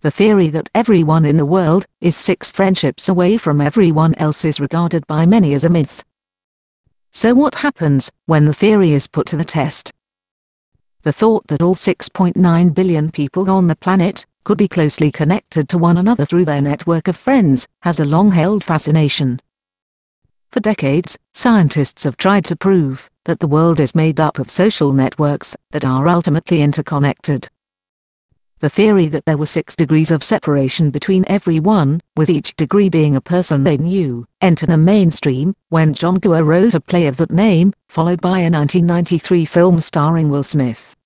The theory that everyone in the world is 6 friendships away from everyone else is regarded by many as a myth. So what happens when the theory is put to the test? The thought that all 6.9 billion people on the planet could be closely connected to one another through their network of friends has a long-held fascination. For decades, scientists have tried to prove that the world is made up of social networks that are ultimately interconnected. The theory that there were 6 degrees of separation between everyone, with each degree being a person they knew, entered the mainstream when John Guare wrote a play of that name, followed by a 1993 film starring Will Smith.